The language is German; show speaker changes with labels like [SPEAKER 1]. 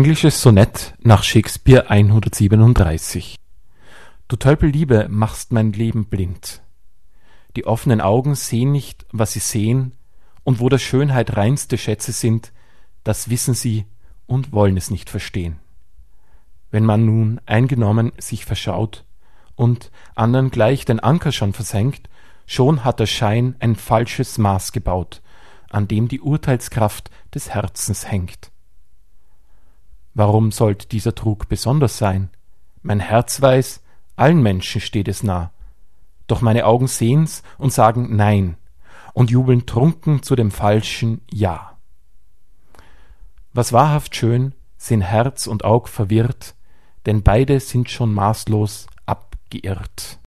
[SPEAKER 1] Englisches Sonett nach Shakespeare 137. Du Tölpel Liebe machst mein Leben blind. Die offenen Augen sehen nicht, was sie sehen, und wo der Schönheit reinste Schätze sind, das wissen sie und wollen es nicht verstehen. Wenn man nun eingenommen sich verschaut und andern gleich den Anker schon versenkt, schon hat der Schein ein falsches Maß gebaut, an dem die Urteilskraft des Herzens hängt. Warum sollt dieser Trug besonders sein? Mein Herz weiß, allen Menschen steht es nah. Doch meine Augen sehen's und sagen Nein und jubeln trunken zu dem falschen Ja. Was wahrhaft schön, sind Herz und Aug verwirrt, denn beide sind schon maßlos abgeirrt.